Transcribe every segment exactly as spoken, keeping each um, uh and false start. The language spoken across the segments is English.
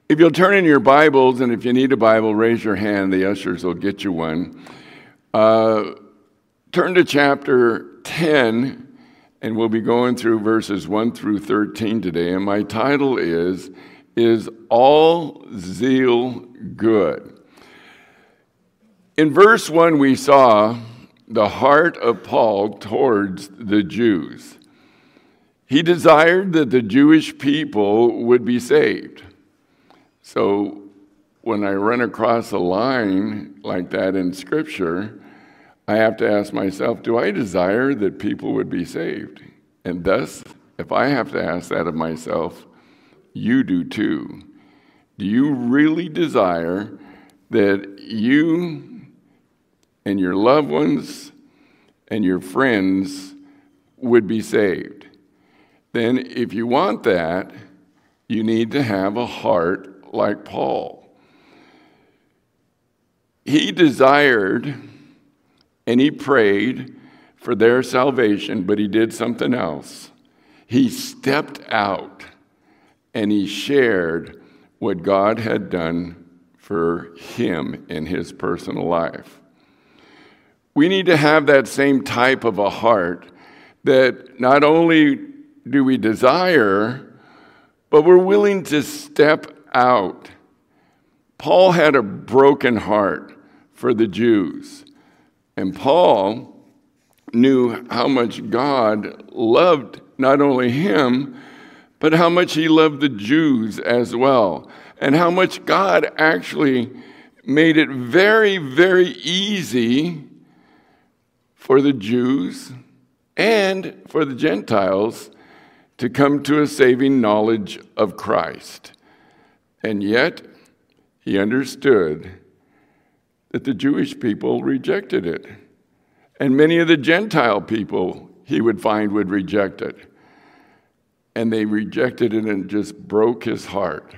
If you'll turn in your Bibles, and if you need a Bible, raise your hand. The ushers will get you one. Uh, turn to chapter ten, and we'll be going through verses one through thirteen today. And my title is, Is All Zeal Good? In verse one, we saw the heart of Paul towards the Jews. He desired that the Jewish people would be saved. So when I run across a line like that in Scripture, I have to ask myself, do I desire that people would be saved? And thus, if I have to ask that of myself, you do too. Do you really desire that you and your loved ones and your friends would be saved? Then if you want that, you need to have a heart like Paul. He desired and he prayed for their salvation, but he did something else. He stepped out and he shared what God had done for him in his personal life. We need to have that same type of a heart that not only do we desire, but we're willing to step out. Paul had a broken heart for the Jews, and Paul knew how much God loved not only him, but how much he loved the Jews as well, and how much God actually made it very, very easy for the Jews and for the Gentiles to come to a saving knowledge of Christ. And yet, he understood that the Jewish people rejected it. And many of the Gentile people, he would find, would reject it. And they rejected it and it just broke his heart.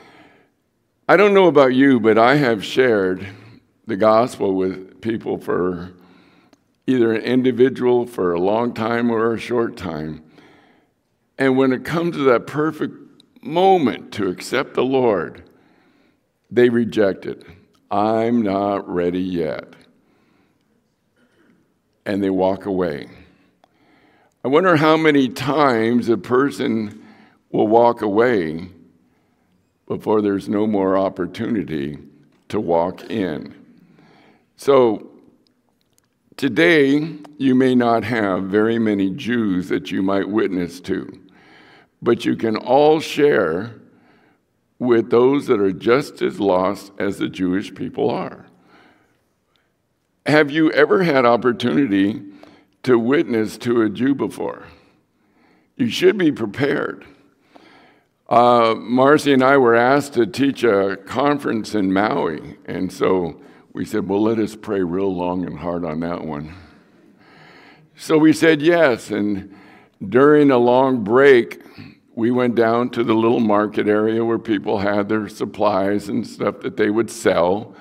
I don't know about you, but I have shared the gospel with people for either an individual for a long time or a short time. And when it comes to that perfect moment to accept the Lord, they reject it. I'm not ready yet. And they walk away. I wonder how many times a person will walk away before there's no more opportunity to walk in. So today, you may not have very many Jews that you might witness to, but you can all share with those that are just as lost as the Jewish people are. Have you ever had opportunity to witness to a Jew before? You should be prepared. Uh, Marcy and I were asked to teach a conference in Maui, and so we said, well, let us pray real long and hard on that one. So we said yes, and during a long break, we went down to the little market area where people had their supplies and stuff that they would sell.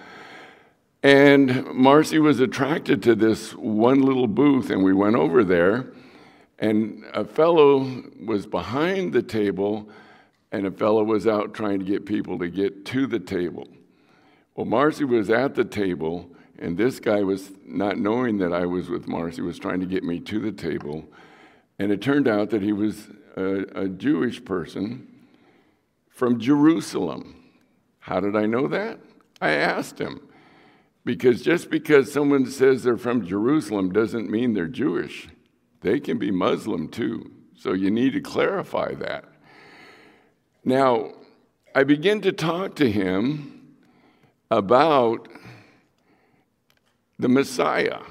And Marcy was attracted to this one little booth, and we went over there, and a fellow was behind the table, and a fellow was out trying to get people to get to the table. Well, Marcy was at the table, and this guy was, not knowing that I was with Marcy, was trying to get me to the table. And it turned out that he was a, a Jewish person from Jerusalem. How did I know that? I asked him. Because just because someone says they're from Jerusalem doesn't mean they're Jewish. They can be Muslim too. So you need to clarify that. Now, I begin to talk to him about the Messiah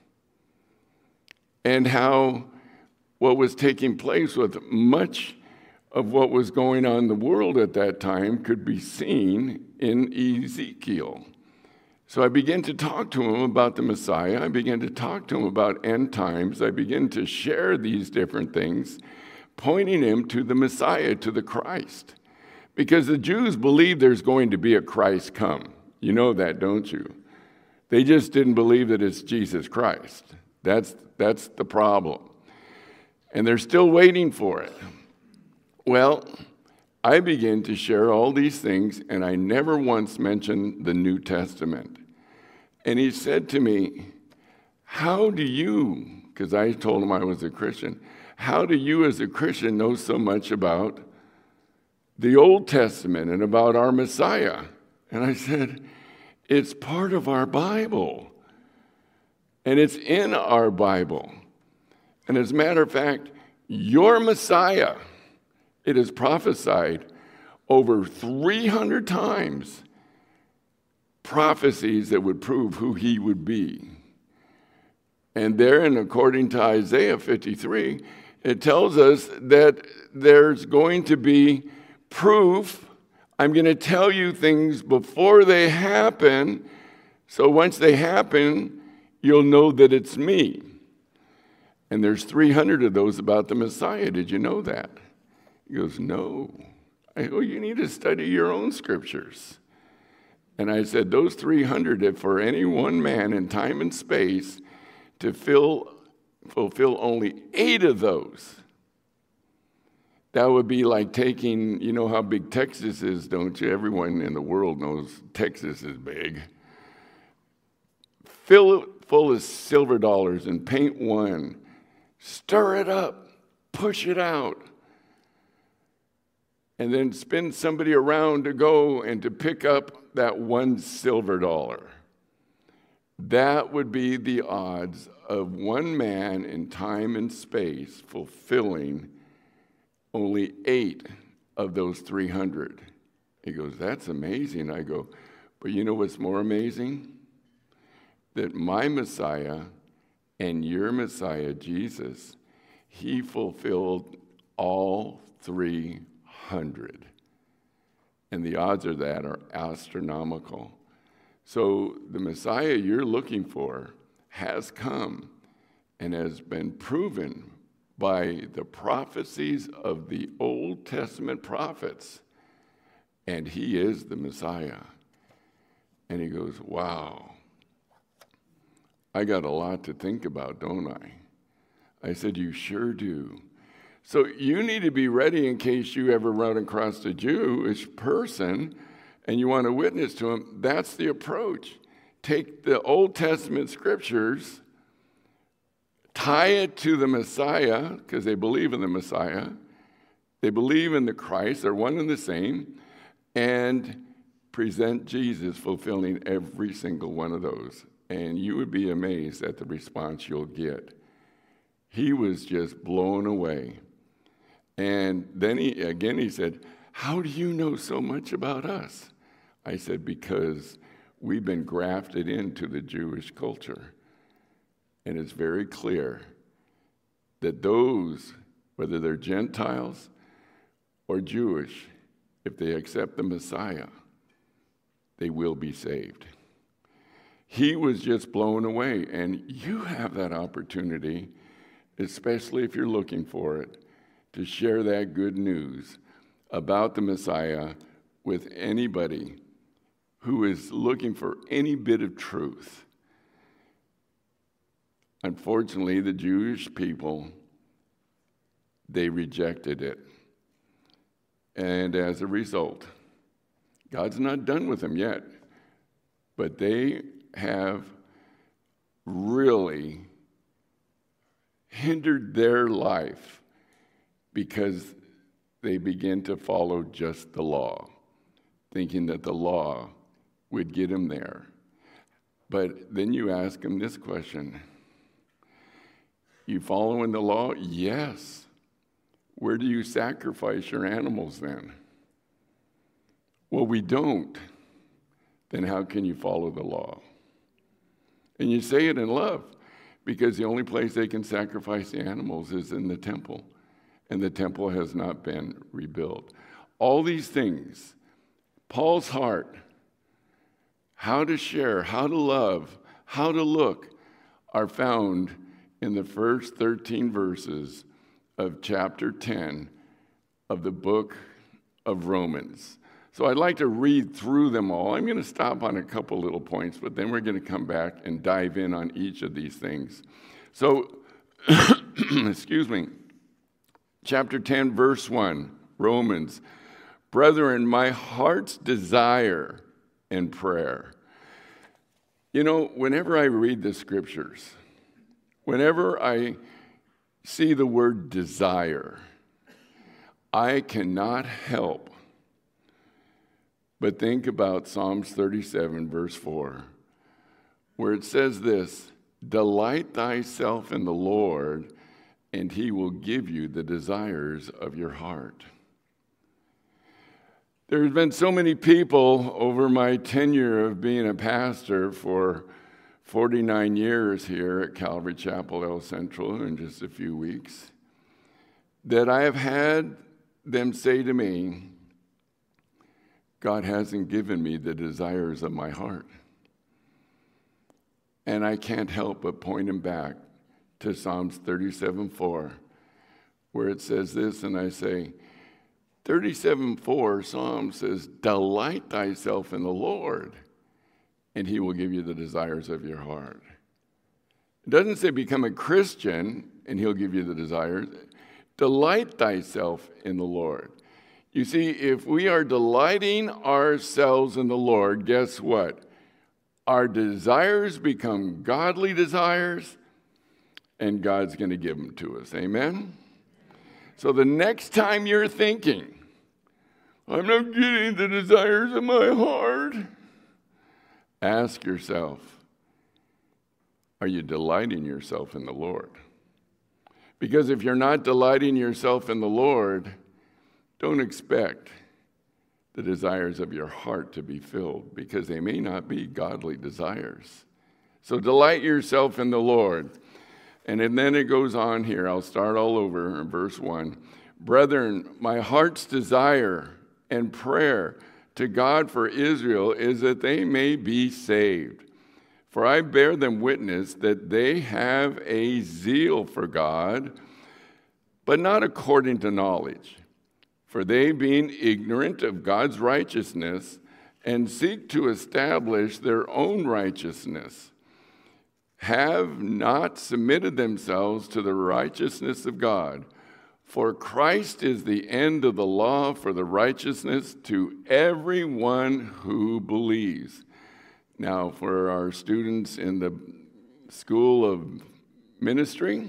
and how what was taking place with much of what was going on in the world at that time could be seen in Ezekiel. So I began to talk to him about the Messiah. I began to talk to him about end times. I began to share these different things, pointing him to the Messiah, to the Christ. Because the Jews believe there's going to be a Christ come. You know that, don't you? They just didn't believe that it's Jesus Christ. That's, that's the problem. And they're still waiting for it. Well, I began to share all these things, and I never once mentioned the New Testament. And he said to me, how do you, because I told him I was a Christian, how do you as a Christian know so much about the Old Testament and about our Messiah? And I said, it's part of our Bible. And it's in our Bible. And as a matter of fact, your Messiah, it is prophesied over three hundred times, prophecies that would prove who he would be. And therein, according to Isaiah fifty-three, it tells us that there's going to be proof. I'm going to tell you things before they happen, so once they happen, you'll know that it's me. And there's three hundred of those about the Messiah. Did you know that? He goes, no. I go, you need to study your own scriptures. And I said, those three hundred, if for any one man in time and space to fill, fulfill only eight of those, that would be like taking, you know how big Texas is, don't you? Everyone in the world knows Texas is big. Fill it full of silver dollars and paint one. Stir it up. Push it out. And then spin somebody around to go and to pick up that one silver dollar. That would be the odds of one man in time and space fulfilling only eight of those three hundred. He goes, that's amazing. I go, but you know what's more amazing? That my Messiah and your Messiah, Jesus, he fulfilled all three hundred. And the odds of that are astronomical. So the Messiah you're looking for has come and has been proven by the prophecies of the Old Testament prophets. And he is the Messiah. And he goes, wow. I got a lot to think about, don't I? I said, you sure do. So you need to be ready in case you ever run across a Jewish person and you want to witness to him. That's the approach. Take the Old Testament scriptures, tie it to the Messiah, because they believe in the Messiah. They believe in the Christ. They're one and the same. And present Jesus fulfilling every single one of those. And you would be amazed at the response you'll get. He was just blown away. And then he, again, he said, how do you know so much about us? I said, because we've been grafted into the Jewish culture. And it's very clear that those, whether they're Gentiles or Jewish, if they accept the Messiah, they will be saved. He was just blown away, and you have that opportunity, especially if you're looking for it, to share that good news about the Messiah with anybody who is looking for any bit of truth. Unfortunately, the Jewish people, they rejected it. And as a result, God's not done with them yet, but they have really hindered their life because they begin to follow just the law, thinking that the law would get them there. But then you ask them this question: you following the law? Yes. Where do you sacrifice your animals then? Well, we don't. Then how can you follow the law? And you say it in love, because the only place they can sacrifice the animals is in the temple, and the temple has not been rebuilt. All these things, Paul's heart, how to share, how to love, how to look, are found in the first thirteen verses of chapter ten of the book of Romans. So I'd like to read through them all. I'm going to stop on a couple little points, but then we're going to come back and dive in on each of these things. So, excuse me, chapter ten, verse one, Romans. Brethren, my heart's desire and prayer. You know, whenever I read the scriptures, whenever I see the word desire, I cannot help but think about Psalms thirty-seven, verse four, where it says this, delight thyself in the Lord, and he will give you the desires of your heart. There's been so many people over my tenure of being a pastor for forty-nine years here at Calvary Chapel El Centro in just a few weeks, that I have had them say to me, God hasn't given me the desires of my heart. And I can't help but point them back to Psalms thirty-seven four, where it says this, and I say, thirty-seven four, Psalm says, delight thyself in the Lord, and he will give you the desires of your heart. It doesn't say become a Christian, and he'll give you the desires. Delight thyself in the Lord. You see, if we are delighting ourselves in the Lord, guess what? Our desires become godly desires, and God's going to give them to us. Amen? So the next time you're thinking, I'm not getting the desires of my heart, ask yourself, are you delighting yourself in the Lord? Because if you're not delighting yourself in the Lord, don't expect the desires of your heart to be filled, because they may not be godly desires. So delight yourself in the Lord. And then it goes on here. I'll start all over in verse one. Brethren, my heart's desire and prayer to God for Israel is that they may be saved. For I bear them witness that they have a zeal for God, but not according to knowledge. For they, being ignorant of God's righteousness, and seek to establish their own righteousness, have not submitted themselves to the righteousness of God. For Christ is the end of the law for the righteousness to everyone who believes. Now, for our students in the School of Ministry,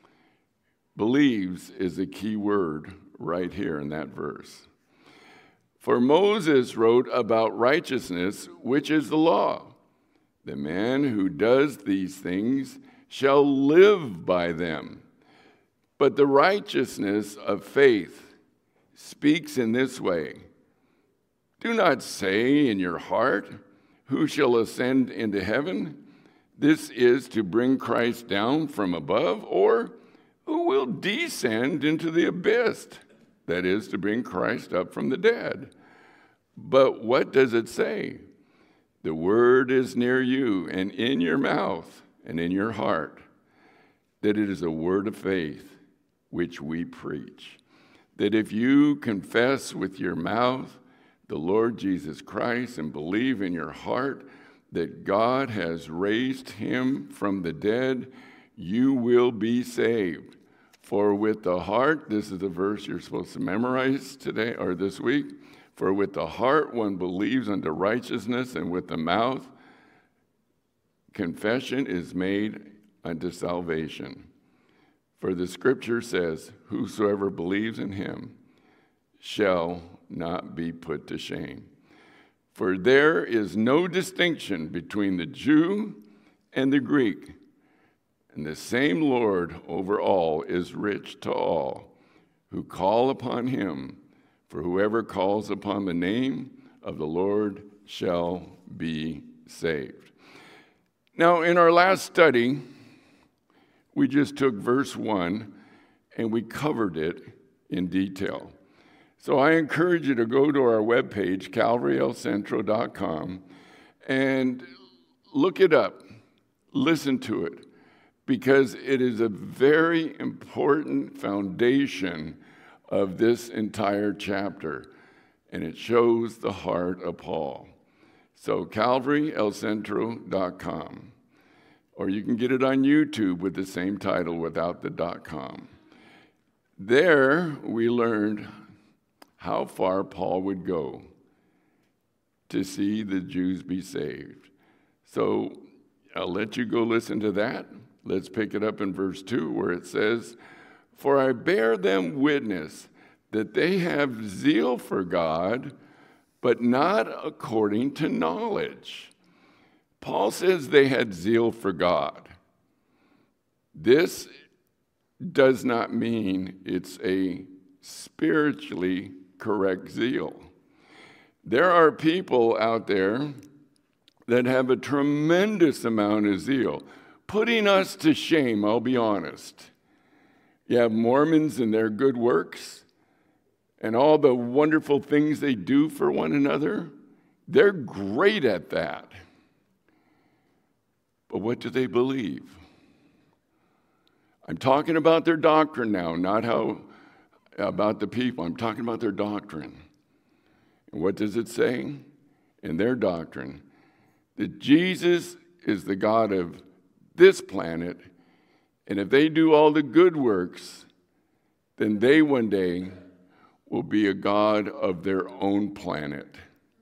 believes is a key word right here in that verse. For Moses wrote about righteousness, which is the law. The man who does these things shall live by them. But the righteousness of faith speaks in this way. Do not say in your heart, who shall ascend into heaven? This is to bring Christ down from above, or who will descend into the abyss? That is to bring Christ up from the dead. But what does it say? The word is near you and in your mouth and in your heart, that it is a word of faith which we preach. That if you confess with your mouth the Lord Jesus Christ and believe in your heart that God has raised him from the dead, you will be saved. For with the heart, this is the verse you're supposed to memorize today or this week, for with the heart one believes unto righteousness, and with the mouth confession is made unto salvation. For the scripture says, whosoever believes in him shall not be put to shame. For there is no distinction between the Jew and the Greek, and the same Lord over all is rich to all who call upon him. For whoever calls upon the name of the Lord shall be saved. Now, in our last study, we just took verse one and we covered it in detail. So I encourage you to go to our webpage, calvary el centro dot com, and look it up, listen to it, because it is a very important foundation of this entire chapter, and it shows the heart of Paul. So calvary el centro dot com, or you can get it on YouTube with the same title without the .com. There we learned how far Paul would go to see the Jews be saved. So I'll let you go listen to that. Let's pick it up in verse two where it says, "For I bear them witness that they have zeal for God, but not according to knowledge." Paul says they had zeal for God. This does not mean it's a spiritually correct zeal. There are people out there that have a tremendous amount of zeal, putting us to shame, I'll be honest. You have Mormons and their good works and all the wonderful things they do for one another. They're great at that. But what do they believe? I'm talking about their doctrine now, not how about the people. I'm talking about their doctrine. And what does it say in their doctrine? That Jesus is the God of this planet, and if they do all the good works, then they one day will be a God of their own planet.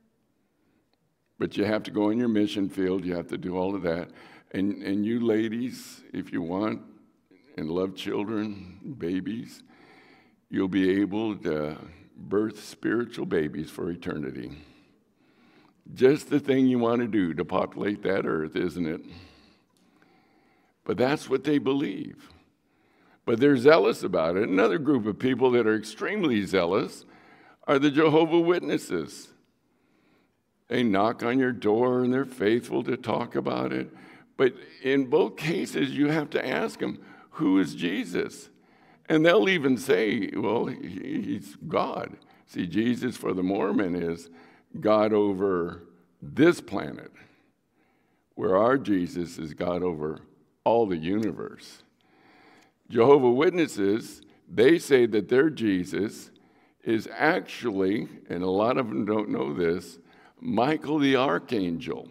But you have to go in your mission field, you have to do all of that. And, and you ladies, if you want and love children, babies, you'll be able to birth spiritual babies for eternity. Just the thing you want to do to populate that earth, isn't it? But that's what they believe. But they're zealous about it. Another group of people that are extremely zealous are the Jehovah's Witnesses. They knock on your door and they're faithful to talk about it. But in both cases, you have to ask them, who is Jesus? And they'll even say, well, he's God. See, Jesus for the Mormon is God over this planet, where our Jesus is God over all the universe. Jehovah's Witnesses, they say that their Jesus is actually, and a lot of them don't know this, Michael the Archangel.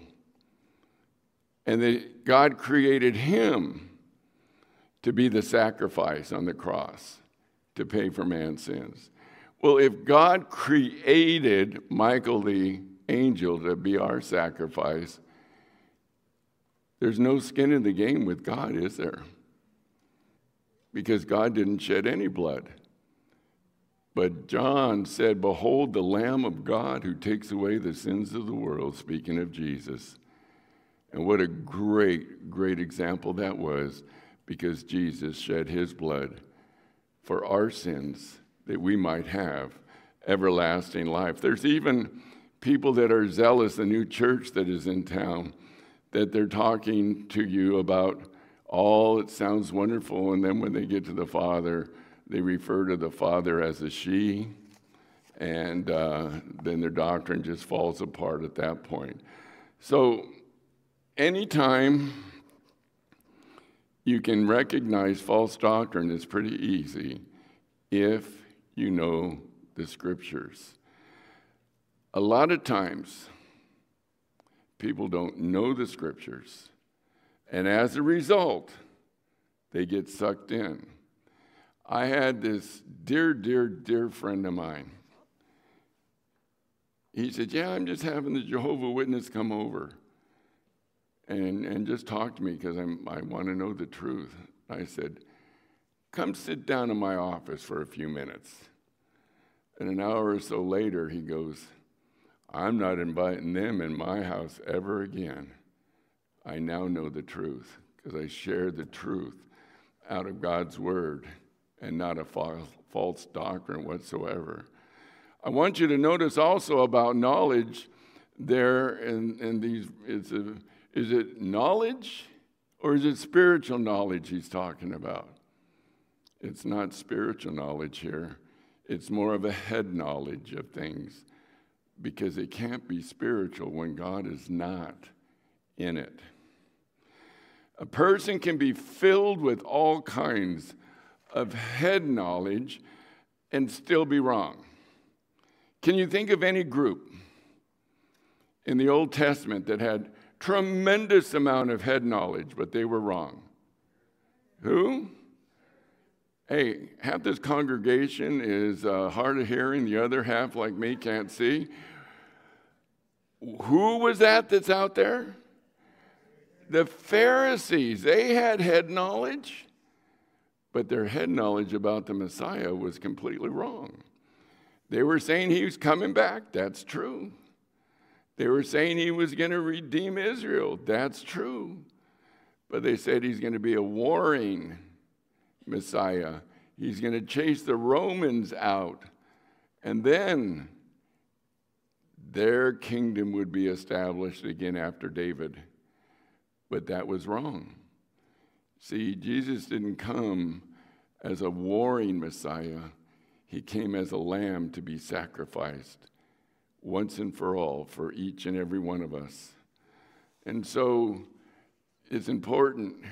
And that God created him to be the sacrifice on the cross to pay for man's sins. Well, if God created Michael the angel to be our sacrifice, there's no skin in the game with God, is there? Because God didn't shed any blood. But John said, "Behold the Lamb of God who takes away the sins of the world," speaking of Jesus. And what a great, great example that was, because Jesus shed his blood for our sins that we might have everlasting life. There's even people that are zealous, the new church that is in town, that they're talking to you about all, it sounds wonderful, and then when they get to the Father, they refer to the Father as a she, and uh, then their doctrine just falls apart at that point. So anytime you can recognize false doctrine, it's pretty easy if you know the Scriptures. A lot of times, people don't know the Scriptures, and as a result, they get sucked in. I had this dear, dear, dear friend of mine. He said, "Yeah, I'm just having the Jehovah's Witness come over and, and just talk to me because I want to know the truth." I said, "Come sit down in my office for a few minutes." And an hour or so later, he goes, "I'm not inviting them in my house ever again. I now know the truth because I share the truth out of God's word and not a false doctrine whatsoever." I want you to notice also about knowledge there in, in these, it's a, is it knowledge or is it spiritual knowledge he's talking about? It's not spiritual knowledge here. It's more of a head knowledge of things, because it can't be spiritual when God is not in it. A person can be filled with all kinds of head knowledge and still be wrong. Can you think of any group in the Old Testament that had tremendous amount of head knowledge, but they were wrong? Who? hey, half this congregation is uh, hard of hearing, the other half, like me, can't see. Who was that that's out there? The Pharisees. They had head knowledge, but their head knowledge about the Messiah was completely wrong. They were saying he was coming back. That's true. They were saying he was going to redeem Israel. That's true. But they said he's going to be a warring Messiah. He's going to chase the Romans out. And then their kingdom would be established again after David. But that was wrong. See, Jesus didn't come as a warring Messiah. He came as a lamb to be sacrificed once and for all for each and every one of us. And so it's important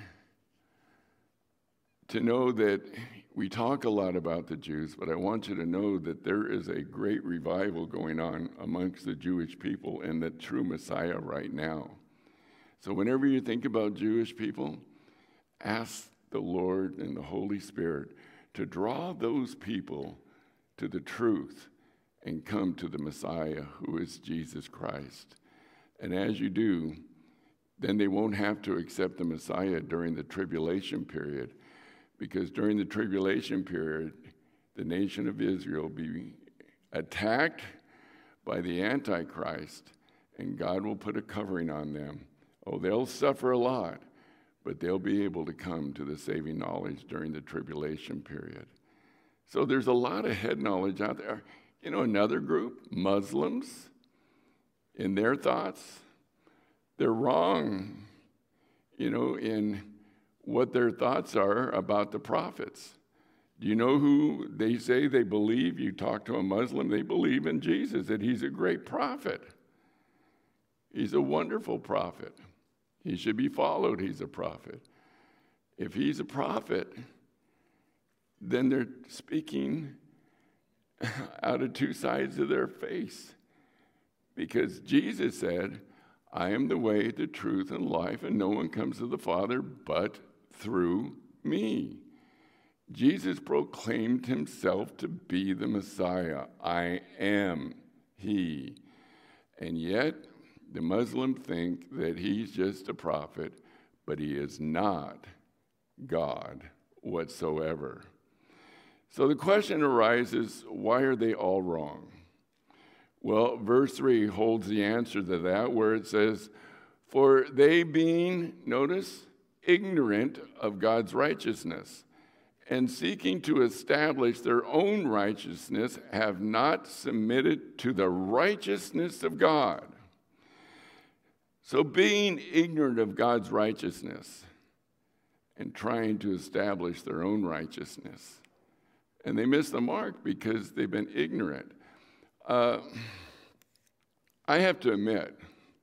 to know that we talk a lot about the Jews, but I want you to know that there is a great revival going on amongst the Jewish people and the true Messiah right now. So whenever you think about Jewish people, ask the Lord and the Holy Spirit to draw those people to the truth and come to the Messiah, who is Jesus Christ. And as you do, then they won't have to accept the Messiah during the tribulation period, because during the tribulation period, the nation of Israel will be attacked by the Antichrist, and God will put a covering on them. Oh, they'll suffer a lot, but they'll be able to come to the saving knowledge during the tribulation period. So there's a lot of head knowledge out there. You know, another group, Muslims, in their thoughts, they're wrong, you know, in what their thoughts are about the prophets. Do you know who they say they believe? You talk to a Muslim, they believe in Jesus, that he's a great prophet. He's a wonderful prophet. He should be followed. He's a prophet. If he's a prophet, then they're speaking out of two sides of their face. Because Jesus said, I am the way, the truth, and life, and no one comes to the Father but through me. Jesus proclaimed himself to be the Messiah. I am he. And yet, the Muslims think that he's just a prophet, but he is not God whatsoever. So the question arises, why are they all wrong? Well, verse three holds the answer to that, where it says, for they being, notice, ignorant of God's righteousness, and seeking to establish their own righteousness, have not submitted to the righteousness of God. So being ignorant of God's righteousness and trying to establish their own righteousness, and they miss the mark because they've been ignorant. Uh, I have to admit,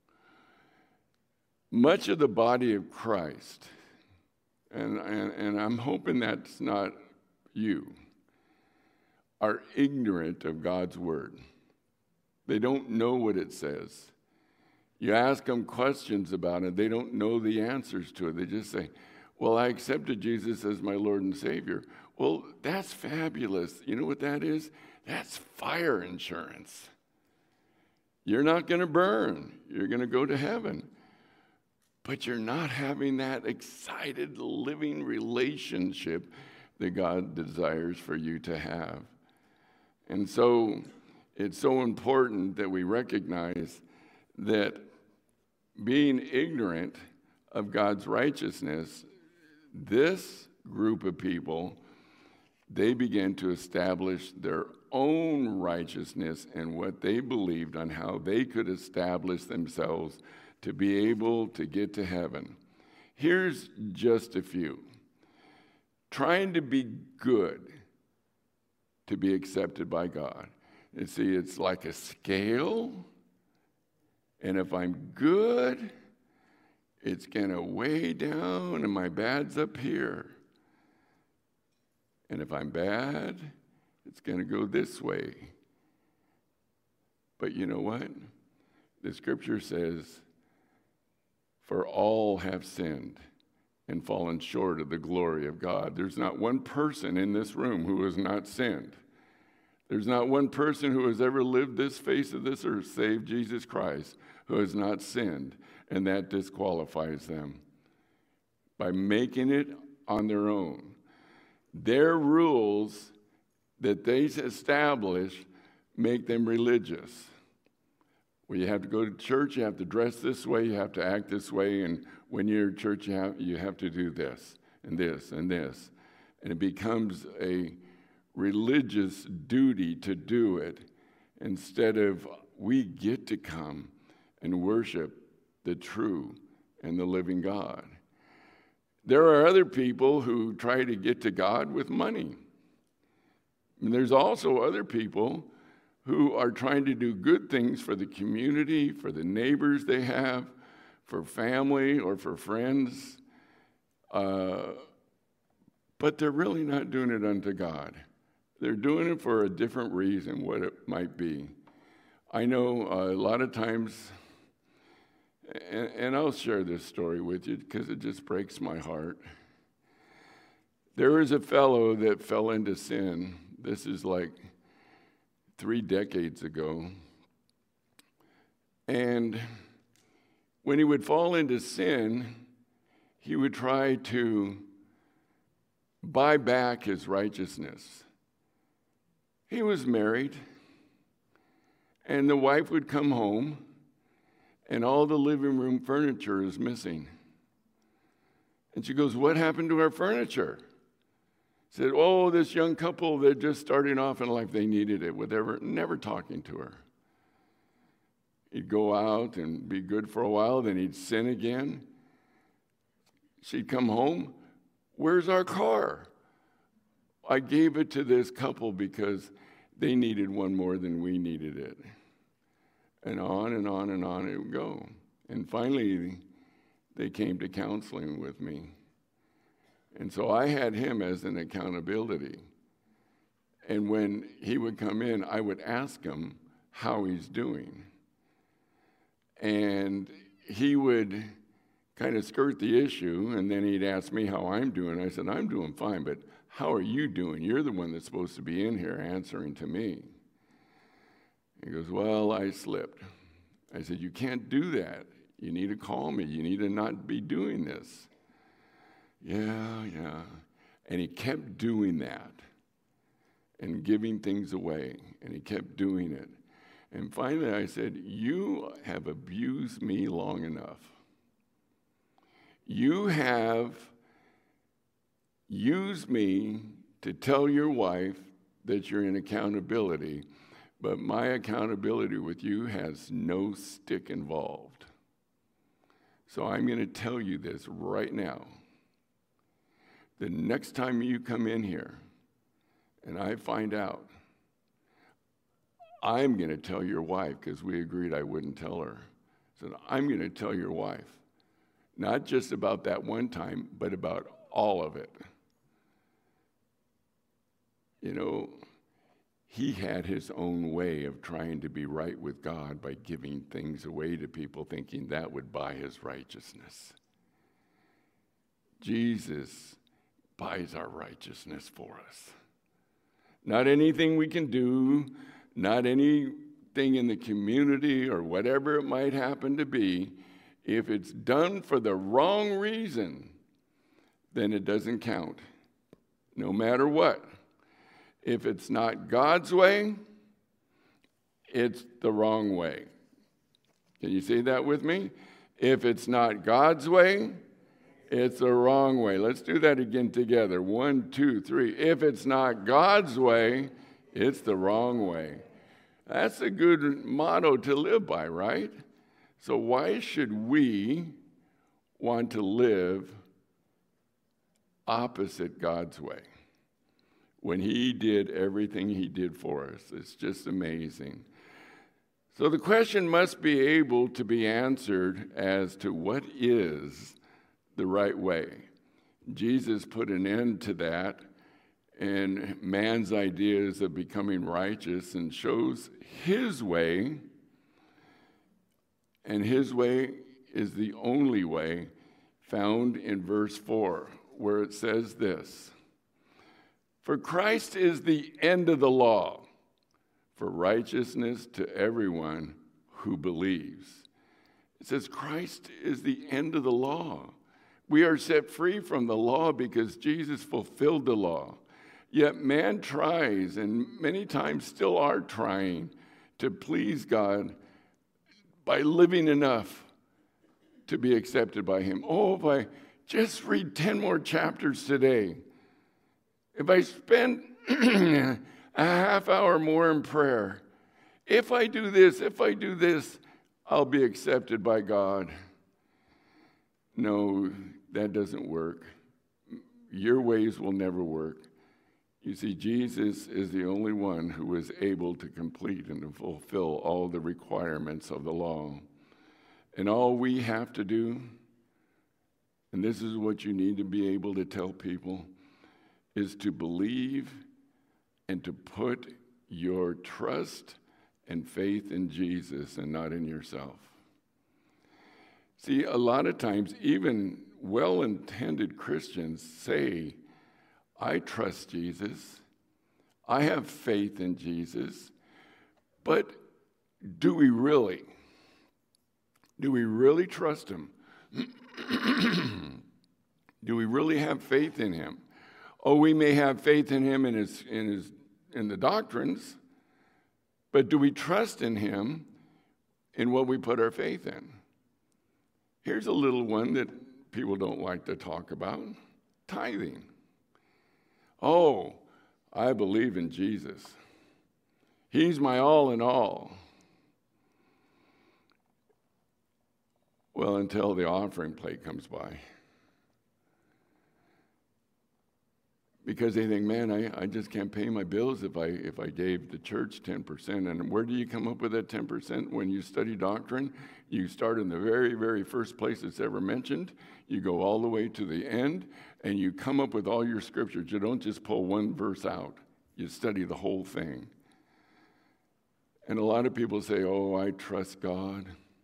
much of the body of Christ, and, and, and I'm hoping that's not you, are ignorant of God's word. They don't know what it says. You ask them questions about it, they don't know the answers to it. They just say, well, I accepted Jesus as my Lord and Savior. Well, that's fabulous. You know what that is? That's fire insurance. You're not going to burn. You're going to go to heaven. But you're not having that excited, living relationship that God desires for you to have. And so it's so important that we recognize that being ignorant of God's righteousness, this group of people, they began to establish their own righteousness and what they believed on how they could establish themselves to be able to get to heaven. Here's just a few. Trying to be good to be accepted by God. You see, it's like a scale, and if I'm good, it's going to weigh down, and my bad's up here. And if I'm bad, it's going to go this way. But you know what? The scripture says, for all have sinned and fallen short of the glory of God. There's not one person in this room who has not sinned. There's not one person who has ever lived this face of this earth, save Jesus Christ, who has not sinned, and that disqualifies them by making it on their own. Their rules that they establish make them religious. Well, you have to go to church, you have to dress this way, you have to act this way, and when you're at church, you have, you have to do this, and this, and this. And it becomes a religious duty to do it, instead of we get to come and worship the true and the living God. There are other people who try to get to God with money. And there's also other people who are trying to do good things for the community, for the neighbors they have, for family or for friends, uh, but they're really not doing it unto God. They're doing it for a different reason, what it might be. I know uh, a lot of times, and, and I'll share this story with you because it just breaks my heart. There was a fellow that fell into sin. This is like three decades ago. And when he would fall into sin, he would try to buy back his righteousness. He was married, and the wife would come home, and all the living room furniture is missing. And she goes, "What happened to our furniture?" Said, "Oh, this young couple, they're just starting off in life, they needed it," whatever, never talking to her. He'd go out and be good for a while, then he'd sin again. She'd come home, "Where's our car?" "I gave it to this couple because they needed one more than we needed it." And on and on and on it would go. And finally, they came to counseling with me. And so I had him as an accountability. And when he would come in, I would ask him how he's doing. And he would kind of skirt the issue, and then he'd ask me how I'm doing. I said, "I'm doing fine, but how are you doing? You're the one that's supposed to be in here answering to me." He goes, "Well, I slipped." I said, "You can't do that. You need to call me. You need to not be doing this." Yeah, yeah. And he kept doing that and giving things away, and he kept doing it. And finally I said, "You have abused me long enough. You have used me to tell your wife that you're in accountability, but my accountability with you has no stick involved. So I'm going to tell you this right now. The next time you come in here and I find out, I'm going to tell your wife," because we agreed I wouldn't tell her. So I'm going to tell your wife, not just about that one time, but about all of it. You know, he had his own way of trying to be right with God by giving things away to people, thinking that would buy his righteousness. Jesus buys our righteousness for us. Not anything we can do, not anything in the community or whatever it might happen to be. If it's done for the wrong reason, then it doesn't count, no matter what. If it's not God's way, it's the wrong way. Can you say that with me? If it's not God's way, it's the wrong way. Let's do that again together. One, two, three. If it's not God's way, it's the wrong way. That's a good motto to live by, right? So why should we want to live opposite God's way when he did everything he did for us? It's just amazing. So the question must be able to be answered as to what is the right way. Jesus put an end to that and man's ideas of becoming righteous and shows his way, and his way is the only way found in verse four, where it says this: "For Christ is the end of the law, for righteousness to everyone who believes." It says Christ is the end of the law. We are set free from the law because Jesus fulfilled the law. Yet man tries, and many times still are trying, to please God by living enough to be accepted by him. Oh, if I just read ten more chapters today, if I spend a half hour more in prayer, if I do this, if I do this, I'll be accepted by God. No, that doesn't work. Your ways will never work. You see, Jesus is the only one who is able to complete and to fulfill all the requirements of the law. And all we have to do, and this is what you need to be able to tell people, is to believe and to put your trust and faith in Jesus and not in yourself. See, a lot of times, even well-intended Christians say, I trust Jesus, I have faith in Jesus, but do we really? Do we really trust him? Do we really have faith in him? Oh, we may have faith in him in his in his in the doctrines, but do we trust in him in what we put our faith in? Here's a little one that people don't like to talk about: tithing. Oh, I believe in Jesus. He's my all in all. Well, until the offering plate comes by. Because they think, man, I, I just can't pay my bills if I if I gave the church ten percent. And where do you come up with that ten percent? When you study doctrine, you start in the very, very first place it's ever mentioned. You go all the way to the end, and you come up with all your scriptures. You don't just pull one verse out. You study the whole thing. And a lot of people say, oh, I trust God.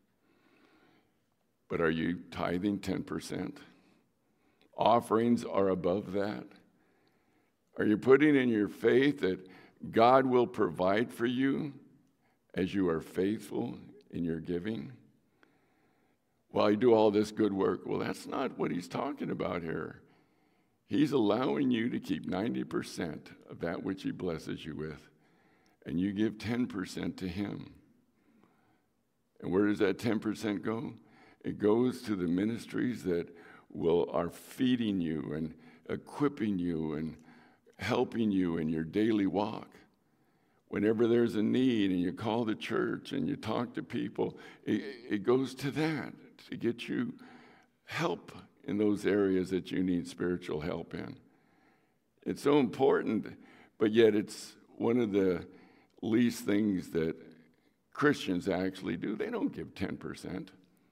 But are you tithing ten percent? Offerings are above that. Are you putting in your faith that God will provide for you as you are faithful in your giving? Well, I do all this good work. Well, that's not what he's talking about here. He's allowing you to keep ninety percent of that which he blesses you with, and you give ten percent to him. And where does that ten percent go? It goes to the ministries that will are feeding you and equipping you and helping you in your daily walk. Whenever there's a need and you call the church and you talk to people, it, it goes to that, to get you help in those areas that you need spiritual help in. It's so important, but yet it's one of the least things that Christians actually do. They don't give ten percent.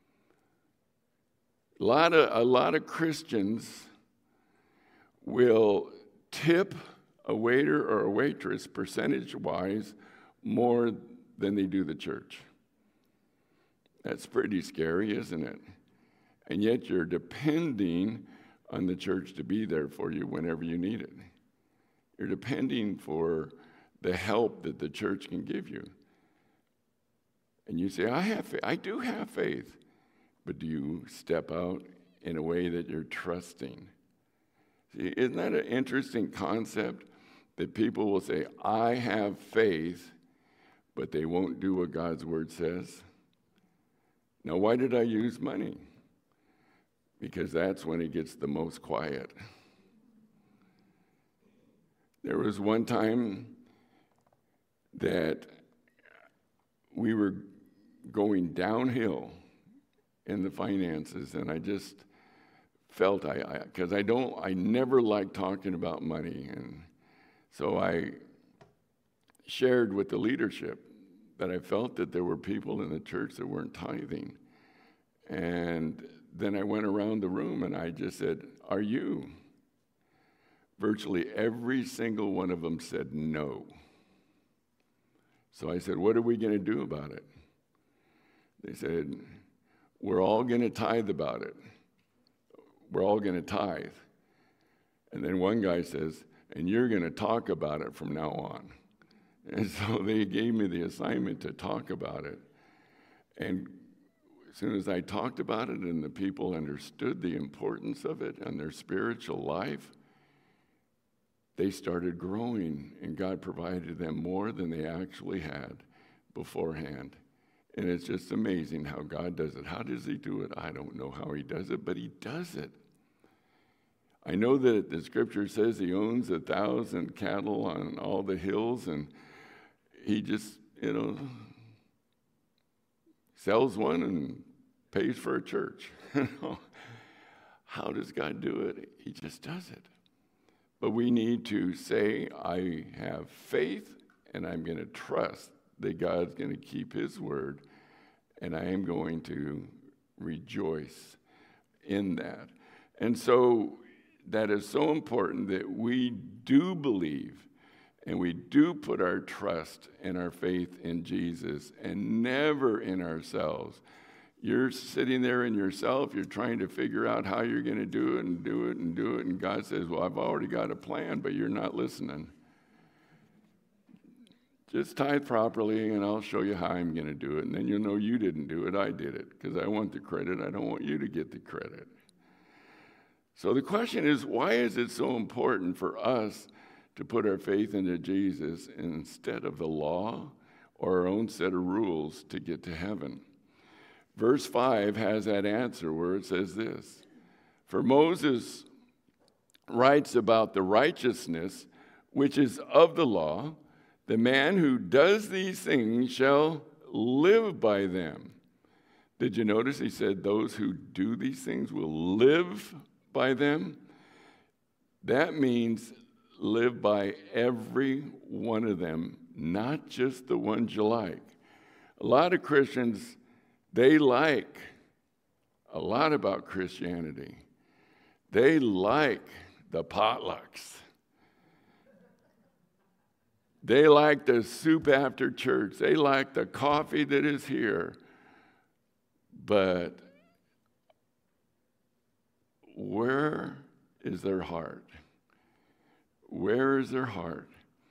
A lot of, a lot of Christians will tip a waiter or a waitress percentage-wise more than they do the church. That's pretty scary, isn't it? And yet you're depending on the church to be there for you whenever you need it. You're depending for the help that the church can give you. And you say, I have faith. I do have faith. But do you step out in a way that you're trusting? See, isn't that an interesting concept? That people will say, I have faith, but they won't do what God's word says. Now, why did I use money? Because that's when it gets the most quiet. There was one time that we were going downhill in the finances, and I just felt I, because I, I don't, I never like talking about money, and so I shared with the leadership that I felt that there were people in the church that weren't tithing, and then I went around the room and I just said, "Are you?" Virtually every single one of them said no. So I said, "What are we going to do about it?" They said, "We're all going to tithe about it." we're all going to tithe. And then one guy says, and you're going to talk about it from now on. And so they gave me the assignment to talk about it. And as soon as I talked about it and the people understood the importance of it and their spiritual life, they started growing, and God provided them more than they actually had beforehand. And it's just amazing how God does it. How does he do it? I don't know how he does it, but he does it. I know that the scripture says he owns a thousand cattle on all the hills, and he just, you know, sells one and pays for a church. How does God do it? He just does it. But we need to say, I have faith, and I'm going to trust that God's going to keep his word, and I am going to rejoice in that. And so that is so important that we do believe and we do put our trust and our faith in Jesus and never in ourselves. You're sitting there in yourself, you're trying to figure out how you're going to do it and do it and do it, and God says, well, I've already got a plan, but you're not listening. Just tithe properly, and I'll show you how I'm going to do it. And then you'll know you didn't do it, I did it, because I want the credit. I don't want you to get the credit. So the question is, why is it so important for us to put our faith into Jesus instead of the law or our own set of rules to get to heaven? Verse five has that answer where it says this. For Moses writes about the righteousness which is of the law, the man who does these things shall live by them. Did you notice he said those who do these things will live by them? That means live by every one of them, not just the ones you like. A lot of Christians, they like a lot about Christianity. They like the potlucks. They like the soup after church. They like the coffee that is here. But where is their heart? Where is their heart?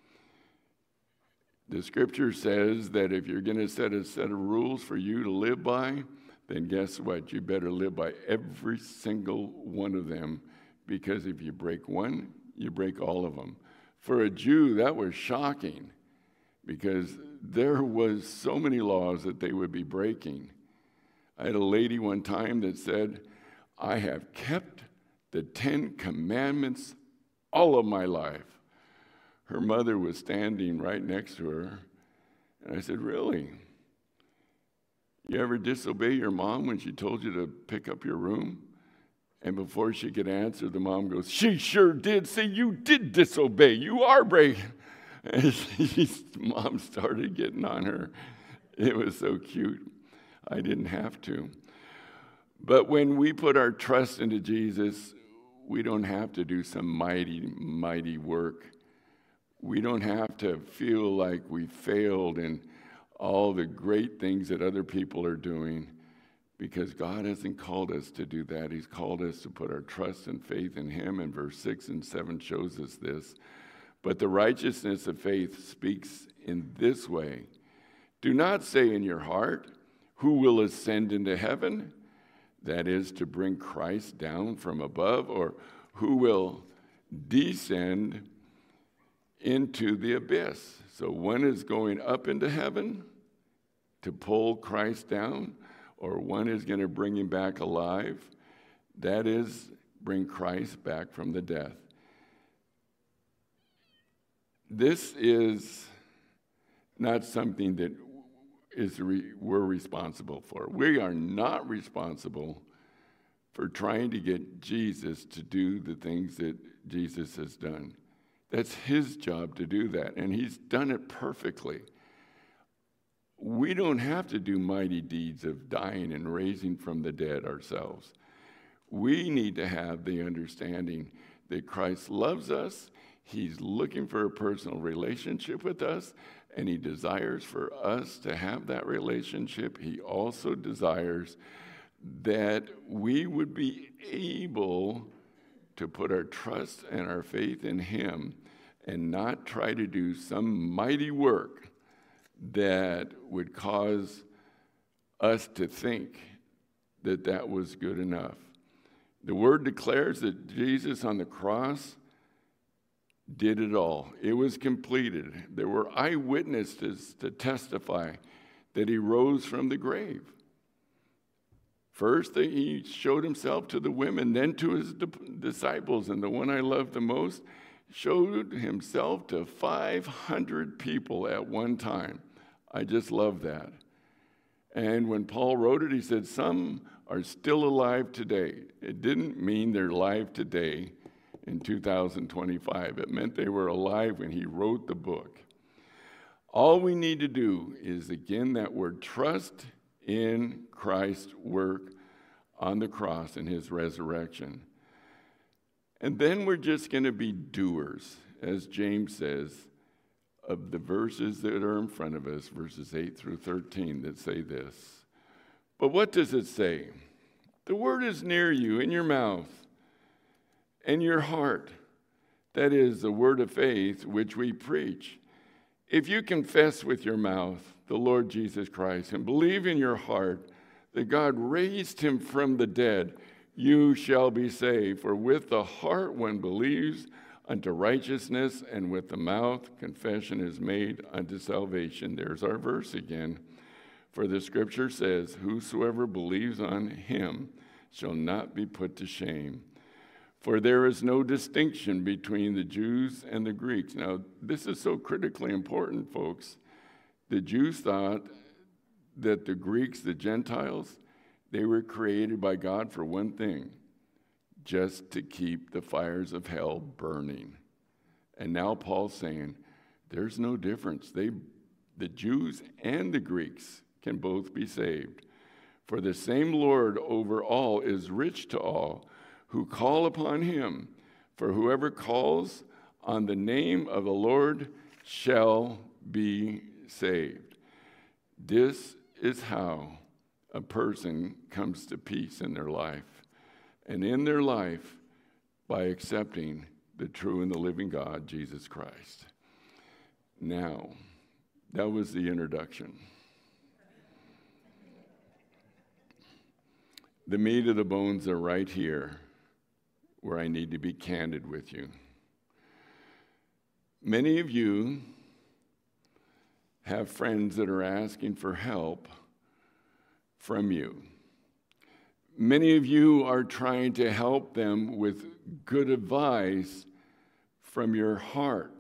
The scripture says that if you're going to set a set of rules for you to live by, then guess what? You better live by every single one of them, because if you break one, you break all of them. For a Jew, that was shocking, because there was so many laws that they would be breaking. I had a lady one time that said, I have kept the Ten Commandments all of my life. Her mother was standing right next to her, and I said, really? You ever disobey your mom when she told you to pick up your room? And before she could answer, the mom goes, she sure did. See, you did disobey. You are breaking. And she, mom started getting on her. It was so cute. I didn't have to. But when we put our trust into Jesus, we don't have to do some mighty, mighty work. We don't have to feel like we failed in all the great things that other people are doing, because God hasn't called us to do that. He's called us to put our trust and faith in him, and verse six and seven shows us this. But the righteousness of faith speaks in this way. Do not say in your heart, who will ascend into heaven? That is to bring Christ down from above, or who will descend into the abyss? So one is going up into heaven to pull Christ down, or one is going to bring him back alive. That is, bring Christ back from the death. This is not something that is re- we're responsible for. We are not responsible for trying to get Jesus to do the things that Jesus has done. That's his job to do that, and he's done it perfectly. We don't have to do mighty deeds of dying and raising from the dead ourselves. We need to have the understanding that Christ loves us, he's looking for a personal relationship with us, and he desires for us to have that relationship. He also desires that we would be able to put our trust and our faith in him and not try to do some mighty work that would cause us to think that that was good enough. The word declares that Jesus on the cross did it all. It was completed. There were eyewitnesses to testify that he rose from the grave. First, he showed himself to the women, then to his disciples, and the one I love the most, showed himself to five hundred people at one time. I just love that. And when Paul wrote it, he said, some are still alive today. It didn't mean they're alive today in two thousand twenty-five. It meant they were alive when he wrote the book. All we need to do is, again, that word, trust in Christ's work on the cross and his resurrection. And then we're just going to be doers, as James says, of the verses that are in front of us, verses eight through thirteen, that say this. But what does it say? The word is near you, in your mouth and your heart. That is the word of faith which we preach. If you confess with your mouth the Lord Jesus Christ and believe in your heart that God raised him from the dead, you shall be saved. For with the heart one believes unto righteousness, and with the mouth confession is made unto salvation. There's our verse again. For the scripture says, whosoever believes on him shall not be put to shame. For there is no distinction between the Jews and the Greeks. Now, this is so critically important, folks. The Jews thought that the Greeks, the Gentiles, they were created by God for one thing, just to keep the fires of hell burning. And now Paul's saying, there's no difference. They, the Jews and the Greeks can both be saved. For the same Lord over all is rich to all who call upon him. For whoever calls on the name of the Lord shall be saved. This is how a person comes to peace in their life. And in their life, by accepting the true and the living God, Jesus Christ. Now, that was the introduction. The meat of the bones are right here, where I need to be candid with you. Many of you have friends that are asking for help from you. Many of you are trying to help them with good advice from your heart.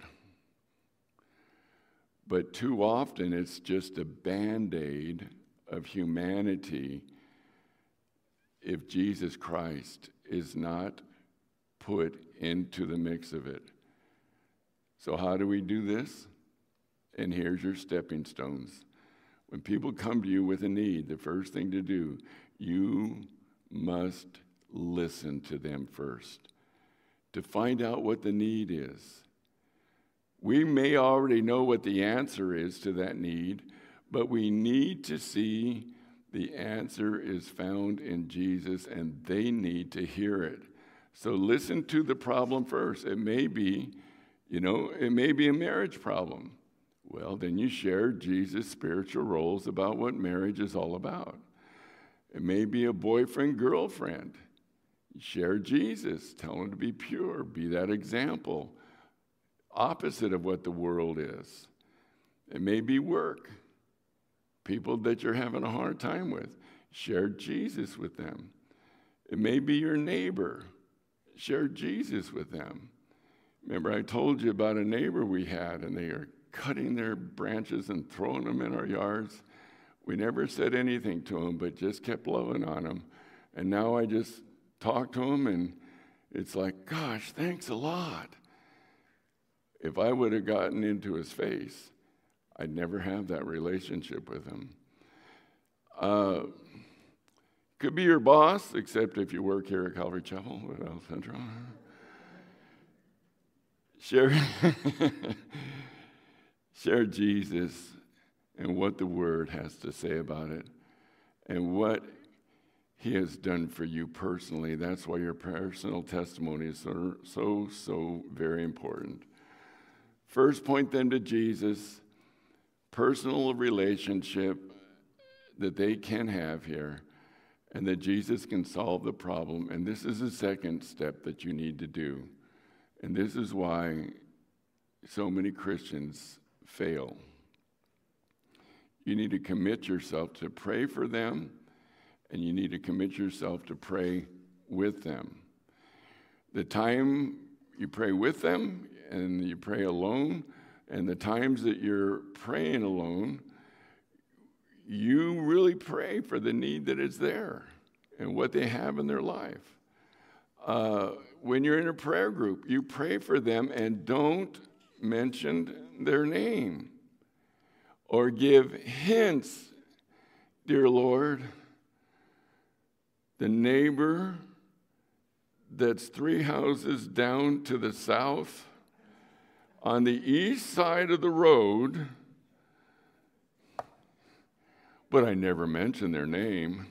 But too often it's just a band-aid of humanity if Jesus Christ is not put into the mix of it. So how do we do this? And here's your stepping stones. When people come to you with a need, the first thing to do, you must listen to them first to find out what the need is. We may already know what the answer is to that need, but we need to see the answer is found in Jesus, and they need to hear it. So listen to the problem first. It may be, you know, it may be a marriage problem. Well, then you share Jesus' spiritual roles about what marriage is all about. It may be a boyfriend, girlfriend. Share Jesus. Tell them to be pure. Be that example. Opposite of what the world is. It may be work. People that you're having a hard time with. Share Jesus with them. It may be your neighbor. Share Jesus with them. Remember, I told you about a neighbor we had, and they are cutting their branches and throwing them in our yards. We never said anything to them, but just kept loving on them. And now I just talk to them, and it's like, gosh, thanks a lot. If I would have gotten into his face, I'd never have that relationship with him. Uh, could be your boss, except if you work here at Calvary Chapel at El Centro. Share, share Jesus and what the Word has to say about it, and what he has done for you personally. That's why your personal testimony is so, so, so very important. First, point them to Jesus, personal relationship that they can have here, and that Jesus can solve the problem. And this is the second step that you need to do. And this is why so many Christians fail. You need to commit yourself to pray for them, and you need to commit yourself to pray with them. The time you pray with them and you pray alone, and the times that you're praying alone, you really pray for the need that is there and what they have in their life. Uh, when you're in a prayer group, you pray for them and don't mention their name or give hints. Dear Lord, the neighbor that's three houses down to the south on the east side of the road, but I never mention their name.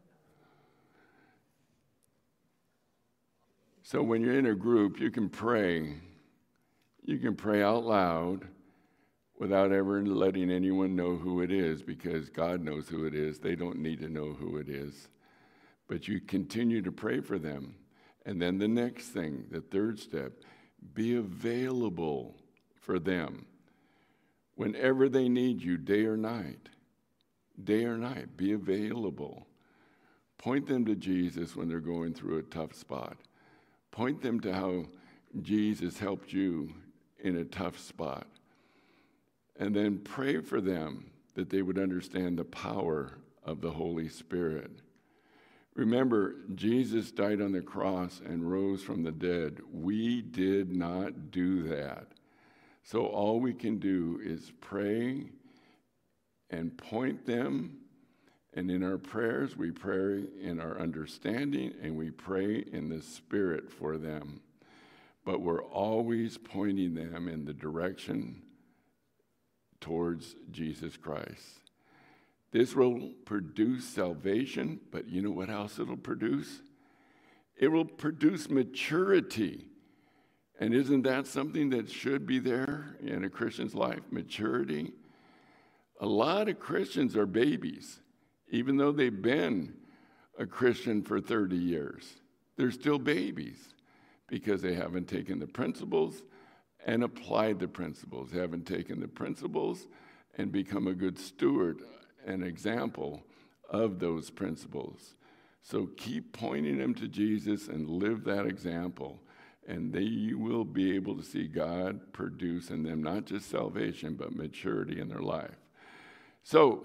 So when you're in a group, you can pray. You can pray out loud without ever letting anyone know who it is, because God knows who it is. They don't need to know who it is. But you continue to pray for them. And then the next thing, the third step, be available for them. Whenever they need you, day or night, day or night, be available. Point them to Jesus when they're going through a tough spot. Point them to how Jesus helped you in a tough spot. And then pray for them that they would understand the power of the Holy Spirit. Remember, Jesus died on the cross and rose from the dead. We did not do that. So all we can do is pray and point them. And in our prayers, we pray in our understanding and we pray in the Spirit for them. But we're always pointing them in the direction towards Jesus Christ. This will produce salvation, but you know what else it'll produce? It will produce maturity. And isn't that something that should be there in a Christian's life? Maturity. A lot of Christians are babies, even though they've been a Christian for thirty years. They're still babies because they haven't taken the principles and applied the principles. They haven't taken the principles and become a good steward, an example of those principles. So keep pointing them to Jesus and live that example, and they will be able to see God produce in them not just salvation, but maturity in their life. So,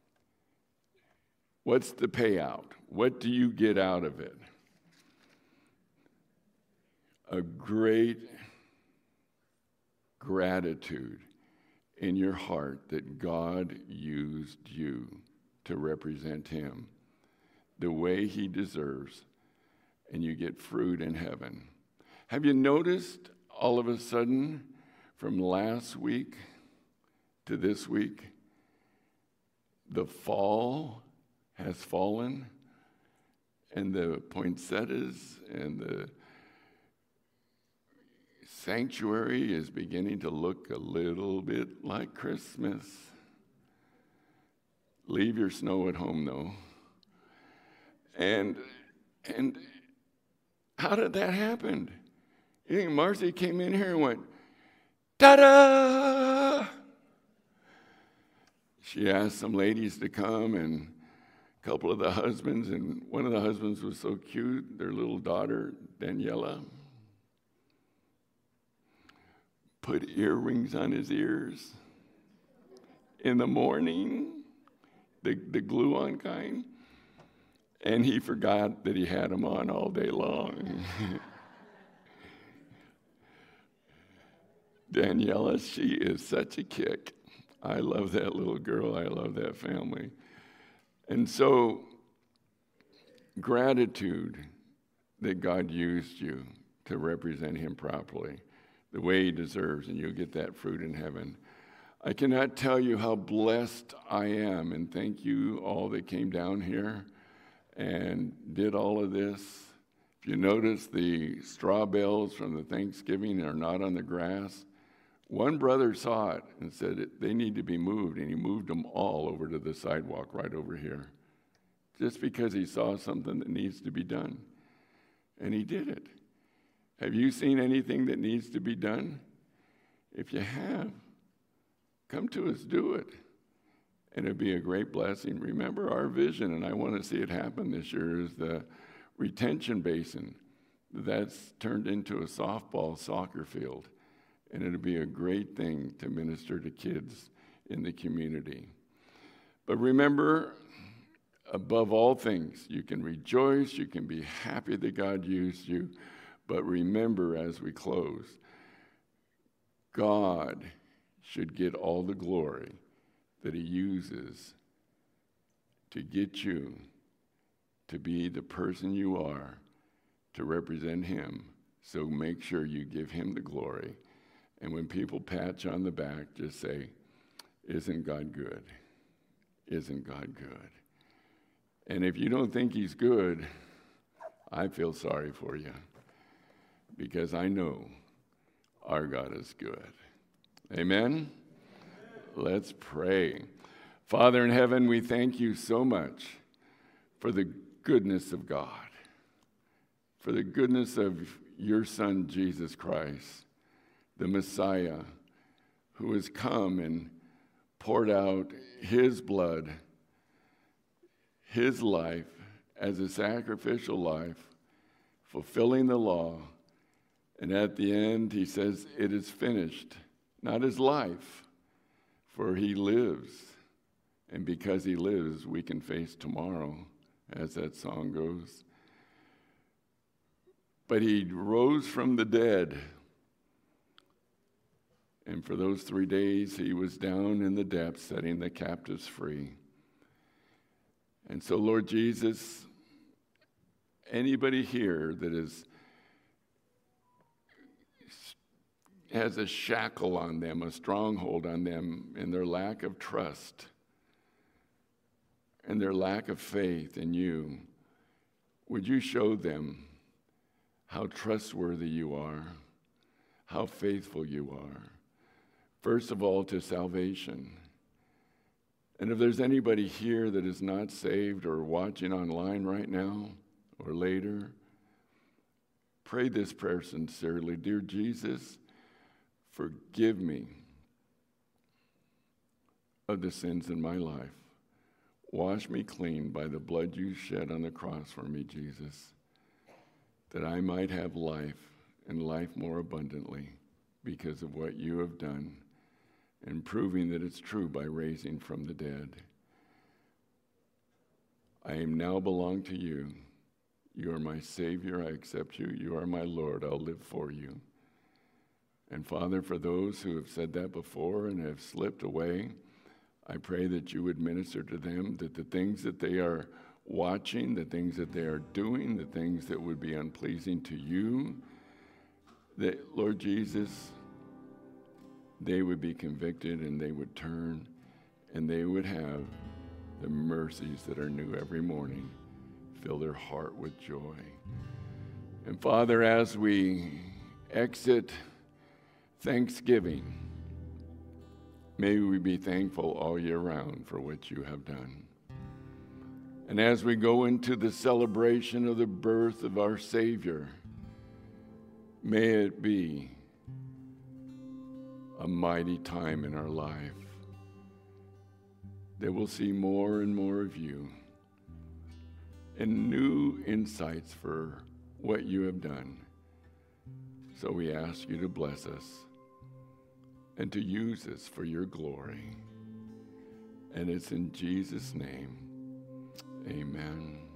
what's the payout? What do you get out of it? A great gratitude in your heart that God used you to represent him the way he deserves, and you get fruit in heaven. Have you noticed all of a sudden from last week to this week, the fall has fallen, and the poinsettias and the sanctuary is beginning to look a little bit like Christmas. Leave your snow at home, though. And and how did that happen? You think Marcy came in here and went, ta-da! She asked some ladies to come, and a couple of the husbands, and one of the husbands was so cute, their little daughter, Daniela, put earrings on his ears in the morning, the, the glue-on kind, and he forgot that he had them on all day long. Daniela, she is such a kick. I love that little girl. I love that family. And so, gratitude that God used you to represent him properly, the way he deserves, and you'll get that fruit in heaven. I cannot tell you how blessed I am, and thank you all that came down here and did all of this. If you notice, the straw bales from the Thanksgiving are not on the grass. One brother saw it and said they need to be moved, and he moved them all over to the sidewalk right over here, just because he saw something that needs to be done. And he did it. Have you seen anything that needs to be done? If you have, come to us, do it. And it'd be a great blessing. Remember our vision, and I want to see it happen this year, is the retention basin. That's turned into a softball soccer field. And it'll be a great thing to minister to kids in the community. But remember, above all things, you can rejoice, you can be happy that God used you, but remember as we close, God should get all the glory that he uses to get you to be the person you are, to represent him. So make sure you give him the glory. And when people pat you on the back, just say, isn't God good? Isn't God good? And if you don't think he's good, I feel sorry for you, because I know our God is good. Amen? Let's pray. Father in heaven, we thank you so much for the goodness of God, for the goodness of your Son, Jesus Christ, the Messiah, who has come and poured out his blood, his life as a sacrificial life, fulfilling the law. And at the end, he says, it is finished. Not his life, for he lives. And because he lives, we can face tomorrow, as that song goes. But he rose from the dead. And for those three days, he was down in the depths, setting the captives free. And so, Lord Jesus, anybody here that is has a shackle on them, a stronghold on them in their lack of trust and their lack of faith in you, would you show them how trustworthy you are, how faithful you are, first of all, to salvation. And if there's anybody here that is not saved or watching online right now or later, pray this prayer sincerely. Dear Jesus, forgive me of the sins in my life. Wash me clean by the blood you shed on the cross for me, Jesus, that I might have life and life more abundantly because of what you have done and proving that it's true by raising from the dead. I am now belong to you. You are my Savior. I accept you. You are my Lord. I'll live for you. And Father, for those who have said that before and have slipped away, I pray that you would minister to them, that the things that they are watching, the things that they are doing, the things that would be unpleasing to you, that, Lord Jesus, they would be convicted and they would turn and they would have the mercies that are new every morning fill their heart with joy. And Father, as we exit Thanksgiving, may we be thankful all year round for what you have done. And as we go into the celebration of the birth of our Savior, may it be a mighty time in our life that we'll see more and more of you and new insights for what you have done. So we ask you to bless us and to use us for your glory. And it's in Jesus' name, amen.